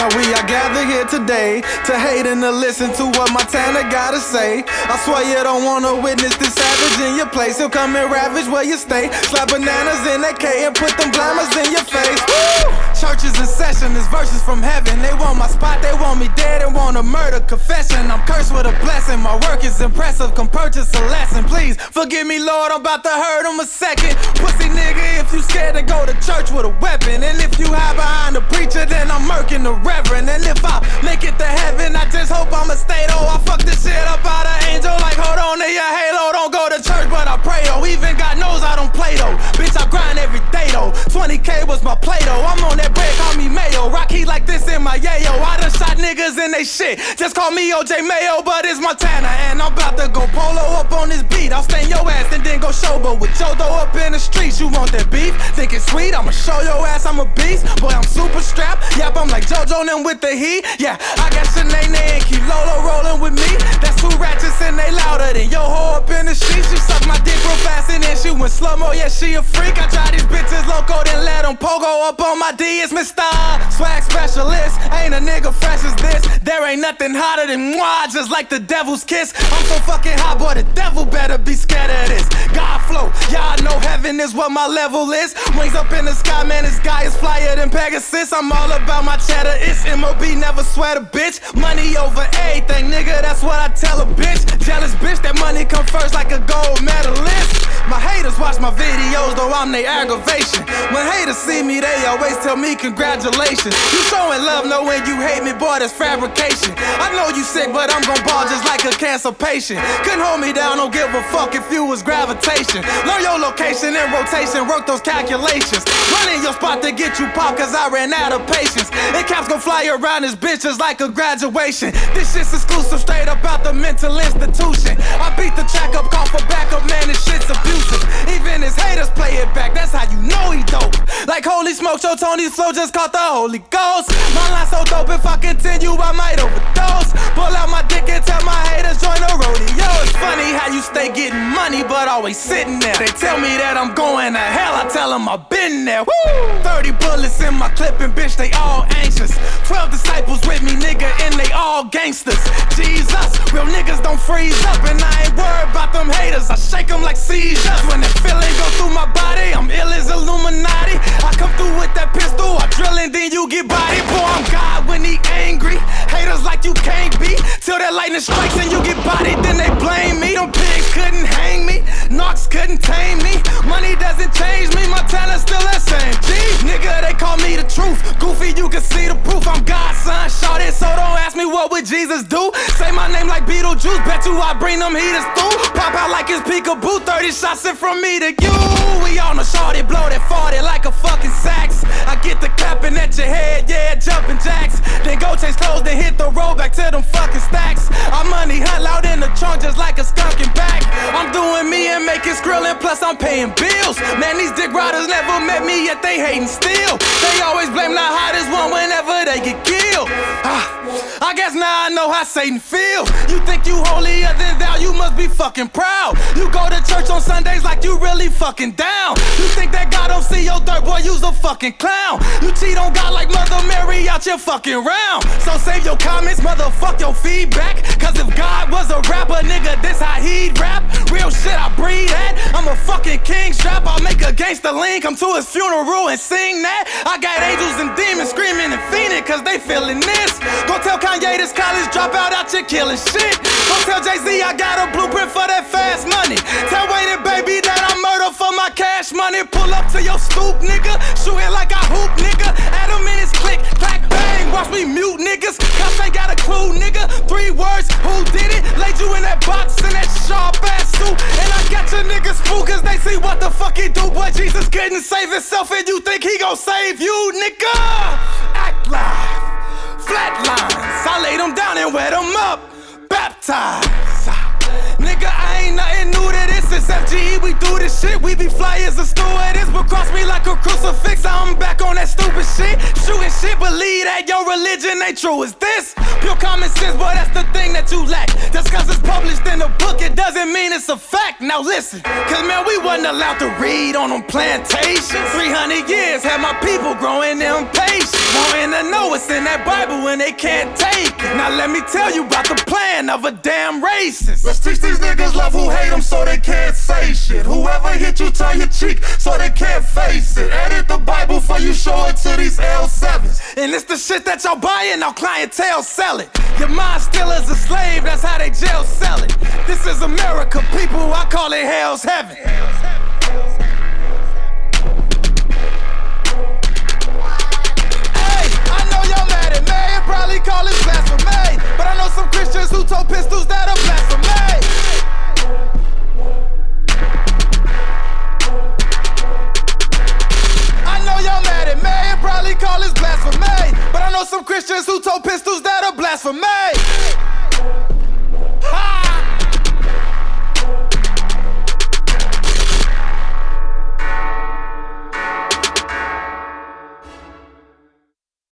Now we are gathered here today to hate and to listen to what Montana gotta say. I swear you don't wanna witness this savage in your place. He'll come and ravage where you stay. Slap bananas in that K and put them blammers in your face. Woo! Church is in session, it's verses from heaven. They want my spot, they want me dead and want a murder confession. I'm cursed with a blessing, my work is impressive. Come purchase a lesson, please forgive me, Lord, I'm about to hurt him a second. Pussy nigga, if you scared to go to church with a weapon, and if you hide behind the preacher, then I'm murking the reverend. And if I make it to heaven, I just hope I'ma stay though. I fuck this shit up out of angel, like hold on to your halo. Don't go to church, but I pray though. Even God knows I don't play though. Bitch, I grind every day though. 20K was my play though. I'm on that bread, call me Mayo. Rock heat like this in my yayo. I done shot niggas in they shit. Just call me OJ Mayo, but it's Montana, and I'm about to go polo up on this beat. I'll stain your ass and then go showboat with Jodo up in the streets. You want that beef? Think it's sweet? I'ma show your ass I'm a beast. Boy, I'm super strapped. Yep, I'm like JoJo and them with the heat. Yeah, I got Shanae and Kilolo rolling with me. That's two ratchets and they louder than yo ho up in the streets. She suck my dick real fast and then she went slow-mo. Yeah, she a freak. I try these bitches loco, then let them pogo up on my D. It's Mr. Swag Specialist. Ain't a nigga fresh as this. There ain't nothing hotter than moi, just like the devil's kiss. I'm so fucking hot, boy, the devil better be scared of this. God flow, y'all know heaven is what my level is. Wings up in the sky, man, this guy is flyer than Pegasus. I'm all about my cheddar, it's MOB, never sweat a bitch. Money over everything, nigga, that's what I tell a bitch. Jealous bitch, that money come first like a gold medalist. My haters watch my videos, though I'm their aggravation. When haters see me, they always tell me congratulations. You showing love, knowing you hate me, boy, that's fabrication. I know you sick, but I'm gon' ball just like a cancer patient. Couldn't hold me down, don't give a fuck if you was gravitation. Learn your location and rotation, work those calculations. Run in your spot to get you popped, cause I ran out of patience. And caps gon' fly around this bitch just like a graduation. This shit's exclusive, straight up out the mental institution. I beat the track up, call for backup, man, this shit's abusive. Even his haters play it back, that's how you know he dope. Like holy smoke, show Tony's flow just caught the Holy Ghost. My line so dope, if I continue, I might overdose. Pull out my dick and tell my haters join the rodeo. It's funny how you stay getting money, but always sitting there. They tell me that I'm going to hell, I tell them I've been there. Woo! 30 bullets in my clip and bitch, they all anxious. 12 disciples with me, nigga, and they all gangsters. Jesus, real niggas don't freeze up, and I ain't worried about them haters. I shake them like seizures. When that feeling go through my body, I'm ill as Illuminati. I come through with that pistol, I drill and then you get body. Boy, I'm God when he angry. Haters like you can't be. Till that lightning strikes and you get bodied, then they blame me. Them pigs couldn't hang me, Knox couldn't tame me. Money doesn't change me, my talent's still the same. G, nigga, they call me the truth. Goofy, you can see the proof. I'm God's son, shout it, so don't ask me what would Jesus do. Say my name like Beetlejuice, bet you I bring them heaters through. Pop out like it's peekaboo, 30 shots sent from me to you. We all know shorty blow that 40 like a fucking sax. I get the clapping at your head, yeah, jumping jacks. Then go chase clothes, then hit the road back to them fucking stacks. I money hunt loud in the trunk just like a skunking back. I'm doing me and making skrillin', plus I'm paying bills. Man, these dick riders never met me, yet they hating still. They always blame the hottest one whenever they get killed. I guess now I know how Satan feel. You think you holier than thou, you must be fucking proud. You go to church on Sundays like you really fucking down. You think that God don't see your dirt, boy, you's a fucking clown. You cheat on God like Mother Mary out your fucking round. So save your comments, motherfuck your feedback. Cause if God was a rapper, nigga, this how he'd rap. Real shit, I breathe that. I'm a fucking king strap. I'll make a gangster lean, come to his funeral and sing that. I got angels and demons screaming and fiending cause they feeling this. Go tell Kanye this college dropout out here killing shit. Go tell Jay-Z I got a blueprint for that fast money. Tell Wayne and Baby that I murder for my cash money. Pull up to your stoop, nigga. Shooting like I hoop, nigga. Adam in his click, clack, bang. Watch me mute niggas. Cops ain't got a clue, nigga. 3 words, who did it? Laid you in that box in that sharp ass suit. And I got your niggas spooked cause they see what the fuck he do. Boy, Jesus couldn't save himself and you think he gon' save you, nigga. Act live. Flatlines, I lay them down and wet them up. Baptized. Nigga, I ain't nothing new to this. It's FGE, we do this shit. We be fly as a stewardess, but cross me like a crucifix. I'm back on that stupid shit. Shooting shit, believe that your religion ain't true. Is this pure common sense? Boy, that's the thing that you lack. Just cause it's published in a book, it doesn't mean it's a fact, now listen. Cause man, we wasn't allowed to read on them plantations. 300 years had my people growing impatient, wanting to know what's in that Bible when they can't take it. Now let me tell you about the plan of a damn racist. Let's teach these niggas love who hate them so they can't say shit. Whoever hit you, turn your cheek so they can't face it. Edit the Bible before you show it to these L7s. And it's the shit that y'all buying, our clientele sell it. Your mind still is a slave, that's how they jail sell it. This is America, people, I call it hell's heaven.